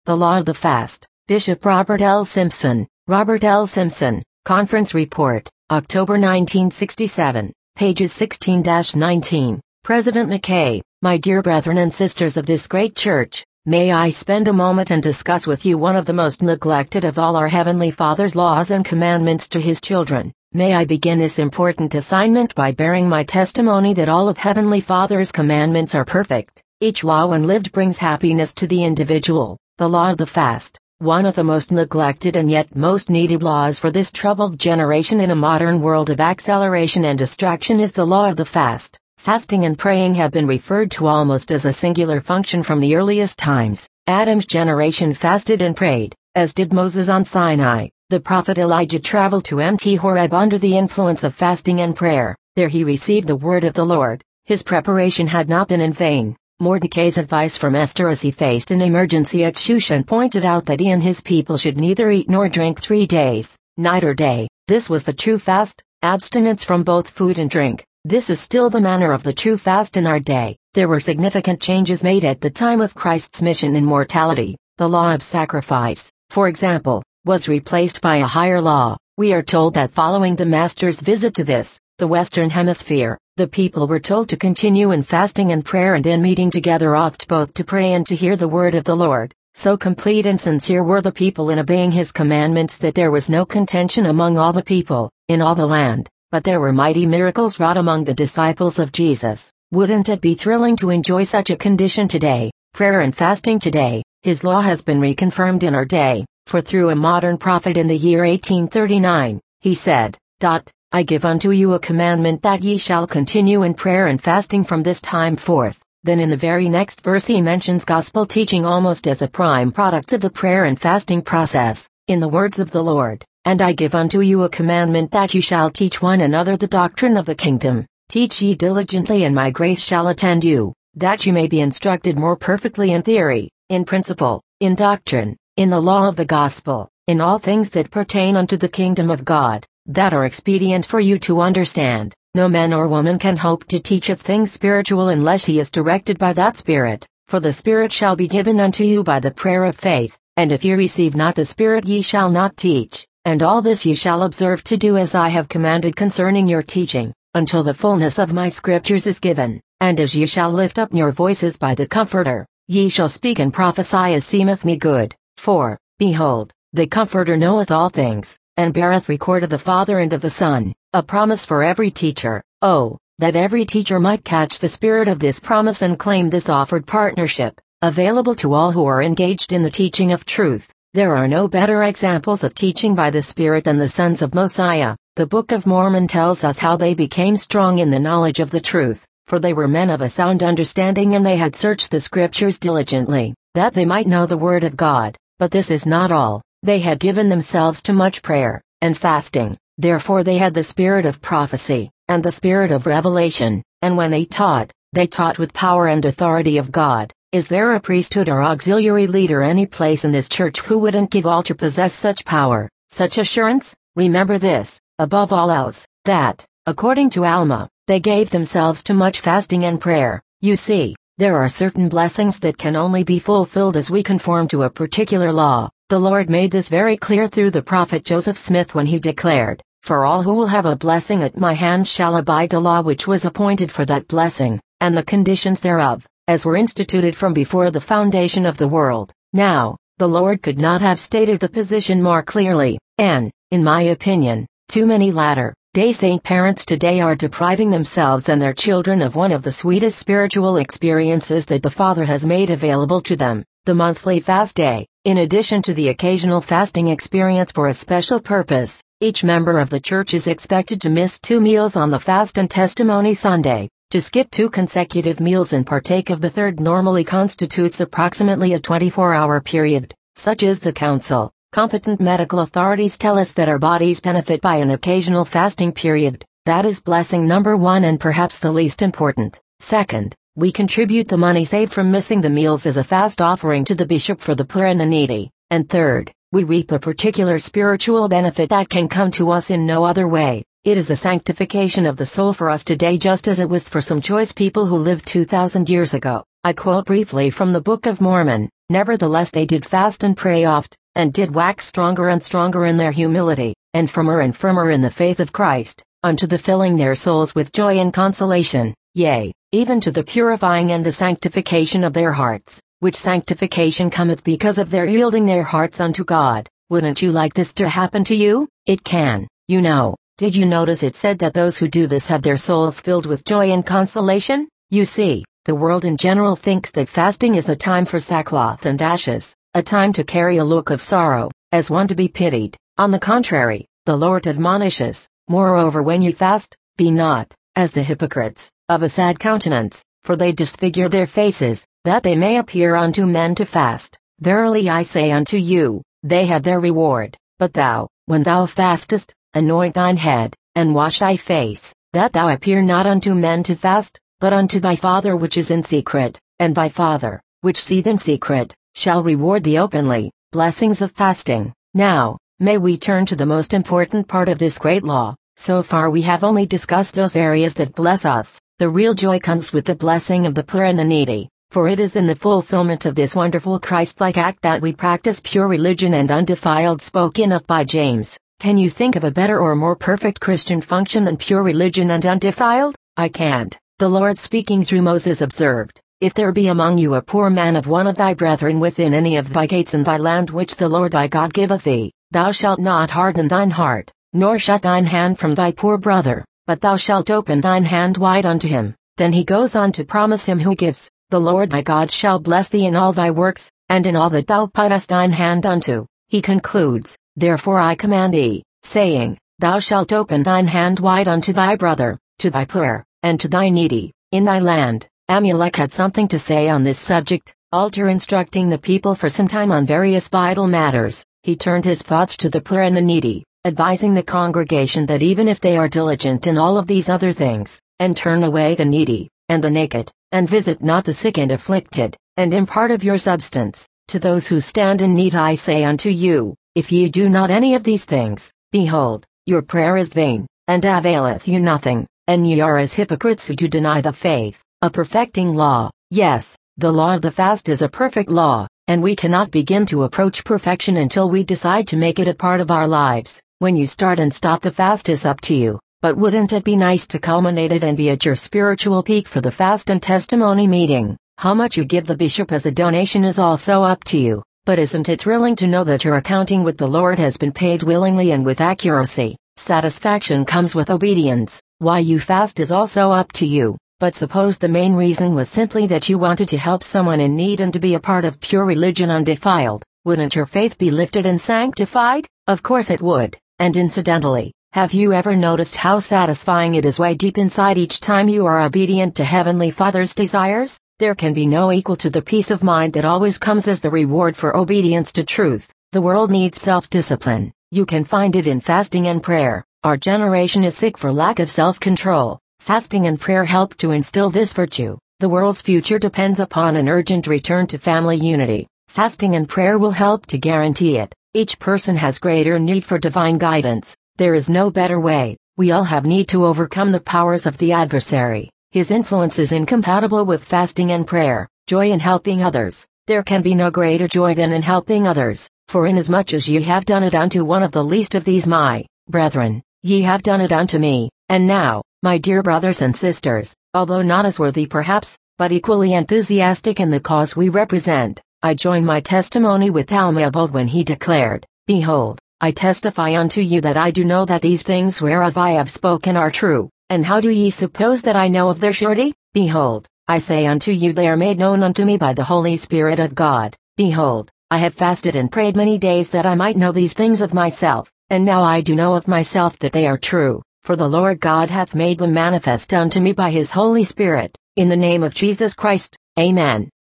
The Law of the Fast. Bishop Robert L. Simpson. Robert L. Simpson. Conference Report, October 1967, pages 16-19. President McKay, my dear brethren and sisters of this great church, may I spend a moment and discuss with you one of the most neglected of all our Heavenly Father's laws and commandments to His children. May I begin this important assignment by bearing my testimony that all of Heavenly Father's commandments are perfect. Each law when lived brings happiness to the individual. The Law of the Fast, one of the most neglected and yet most needed laws for this troubled generation in a modern world of acceleration and distraction, is the Law of the Fast. Fasting and praying have been referred to almost as a singular function from the earliest times. Adam's generation fasted and prayed, as did Moses on Sinai. The prophet Elijah traveled to Mount Horeb under the influence of fasting and prayer. There he received the word of the Lord. His preparation had not been in vain. Mordecai's advice from Esther as he faced an emergency at Shushan pointed out that he and his people should neither eat nor drink 3 days, night or day. This was the true fast, abstinence from both food and drink. This is still the manner of the true fast in our day. There were significant changes made at the time of Christ's mission in mortality. The law of sacrifice, for example, was replaced by a higher law. We are told that following the Master's visit to the Western Hemisphere, the people were told to continue in fasting and prayer and in meeting together oft both to pray and to hear the word of the Lord. So complete and sincere were the people in obeying His commandments that there was no contention among all the people, in all the land. But there were mighty miracles wrought among the disciples of Jesus. Wouldn't it be thrilling to enjoy such a condition today? Prayer and fasting today. His law has been reconfirmed in our day, for through a modern prophet in the year 1839, he said, I give unto you a commandment that ye shall continue in prayer and fasting from this time forth. Then in the very next verse he mentions gospel teaching almost as a prime product of the prayer and fasting process, in the words of the Lord, and I give unto you a commandment that ye shall teach one another the doctrine of the kingdom. Teach ye diligently, and my grace shall attend you, that ye may be instructed more perfectly in theory, in principle, in doctrine, in the law of the gospel, in all things that pertain unto the kingdom of God, that are expedient for you to understand. No man or woman can hope to teach of things spiritual unless he is directed by that Spirit, for the Spirit shall be given unto you by the prayer of faith, and if ye receive not the Spirit ye shall not teach. And all this ye shall observe to do as I have commanded concerning your teaching, until the fullness of my scriptures is given. And as ye shall lift up your voices by the Comforter, ye shall speak and prophesy as seemeth me good. For, behold, the Comforter knoweth all things, and beareth record of the Father and of the Son, a promise for every teacher. Oh, that every teacher might catch the spirit of this promise and claim this offered partnership, available to all who are engaged in the teaching of truth. There are no better examples of teaching by the Spirit than the sons of Mosiah. The Book of Mormon tells us how they became strong in the knowledge of the truth, for they were men of a sound understanding, and they had searched the Scriptures diligently, that they might know the Word of God. But this is not all. They had given themselves to much prayer and fasting. Therefore they had the spirit of prophecy, and the spirit of revelation, and when they taught with power and authority of God. Is there a priesthood or auxiliary leader any place in this church who wouldn't give all to possess such power, such assurance? Remember this, above all else, that, according to Alma, they gave themselves to much fasting and prayer. You see, there are certain blessings that can only be fulfilled as we conform to a particular law. The Lord made this very clear through the prophet Joseph Smith when he declared, For all who will have a blessing at my hands shall abide the law which was appointed for that blessing, and the conditions thereof, as were instituted from before the foundation of the world. Now, the Lord could not have stated the position more clearly, and, in my opinion, too many latter-day Saint parents today are depriving themselves and their children of one of the sweetest spiritual experiences that the Father has made available to them, the monthly fast day. In addition to the occasional fasting experience for a special purpose, each member of the church is expected to miss 2 meals on the Fast and Testimony Sunday. To skip 2 consecutive meals and partake of the third normally constitutes approximately a 24-hour period. Such is the counsel. Competent medical authorities tell us that our bodies benefit by an occasional fasting period. That is blessing number 1 and perhaps the least important. Second, we contribute the money saved from missing the meals as a fast offering to the bishop for the poor and the needy. And third, we reap a particular spiritual benefit that can come to us in no other way. It is a sanctification of the soul for us today, just as it was for some choice people who lived 2,000 years ago. I quote briefly from the Book of Mormon, "Nevertheless they did fast and pray oft, and did wax stronger and stronger in their humility, and firmer in the faith of Christ, unto the filling their souls with joy and consolation, yea, even to the purifying and the sanctification of their hearts, which sanctification cometh because of their yielding their hearts unto God." Wouldn't you like this to happen to you? It can, you know. Did you notice it said that those who do this have their souls filled with joy and consolation? You see, the world in general thinks that fasting is a time for sackcloth and ashes, a time to carry a look of sorrow, as one to be pitied. On the contrary, the Lord admonishes, "Moreover when you fast, be not, as the hypocrites, of a sad countenance, for they disfigure their faces, that they may appear unto men to fast. Verily I say unto you, they have their reward. But thou, when thou fastest, anoint thine head, and wash thy face, that thou appear not unto men to fast, but unto thy Father which is in secret, and thy Father, which seeth in secret, shall reward thee openly." Blessings of fasting. Now, may we turn to the most important part of this great law. So far we have only discussed those areas that bless us. The real joy comes with the blessing of the poor and the needy. For it is in the fulfillment of this wonderful Christ-like act that we practice pure religion and undefiled, spoken of by James. Can you think of a better or more perfect Christian function than pure religion and undefiled? I can't. The Lord speaking through Moses observed, "If there be among you a poor man of one of thy brethren within any of thy gates in thy land which the Lord thy God giveth thee, thou shalt not harden thine heart, nor shut thine hand from thy poor brother, but thou shalt open thine hand wide unto him." Then he goes on to promise him who gives, "The Lord thy God shall bless thee in all thy works, and in all that thou puttest thine hand unto." He concludes, "Therefore I command thee, saying, Thou shalt open thine hand wide unto thy brother, to thy poor, and to thy needy, in thy land." Amulek had something to say on this subject. After instructing the people for some time on various vital matters, he turned his thoughts to the poor and the needy, advising the congregation that even if they are diligent in all of these other things, and turn away the needy, and the naked, and visit not the sick and afflicted, and impart of your substance to those who stand in need, I say unto you, if ye do not any of these things, behold, your prayer is vain, and availeth you nothing, and ye are as hypocrites who do deny the faith. A perfecting law. Yes, the law of the fast is a perfect law, and we cannot begin to approach perfection until we decide to make it a part of our lives. When you start and stop the fast is up to you. But wouldn't it be nice to culminate it and be at your spiritual peak for the fast and testimony meeting? How much you give the bishop as a donation is also up to you, but isn't it thrilling to know that your accounting with the Lord has been paid willingly and with accuracy? Satisfaction comes with obedience. Why you fast is also up to you, but suppose the main reason was simply that you wanted to help someone in need and to be a part of pure religion undefiled. Wouldn't your faith be lifted and sanctified? Of course it would. And incidentally, have you ever noticed how satisfying it is way deep inside each time you are obedient to Heavenly Father's desires? There can be no equal to the peace of mind that always comes as the reward for obedience to truth. The world needs self-discipline. You can find it in fasting and prayer. Our generation is sick for lack of self-control. Fasting and prayer help to instill this virtue. The world's future depends upon an urgent return to family unity. Fasting and prayer will help to guarantee it. Each person has greater need for divine guidance. There is no better way. We all have need to overcome the powers of the adversary. His influence is incompatible with fasting and prayer. Joy in helping others. There can be no greater joy than in helping others. For inasmuch as ye have done it unto one of the least of these my brethren, ye have done it unto me. And now, my dear brothers and sisters, although not as worthy perhaps, but equally enthusiastic in the cause we represent, I join my testimony with Alma when he declared, Behold, I testify unto you that I do know that these things whereof I have spoken are true. And how do ye suppose that I know of their surety? Behold, I say unto you they are made known unto me by the Holy Spirit of God. Behold, I have fasted and prayed many days that I might know these things of myself, and now I do know of myself that they are true, for the Lord God hath made them manifest unto me by his Holy Spirit, in the name of Jesus Christ. Amen.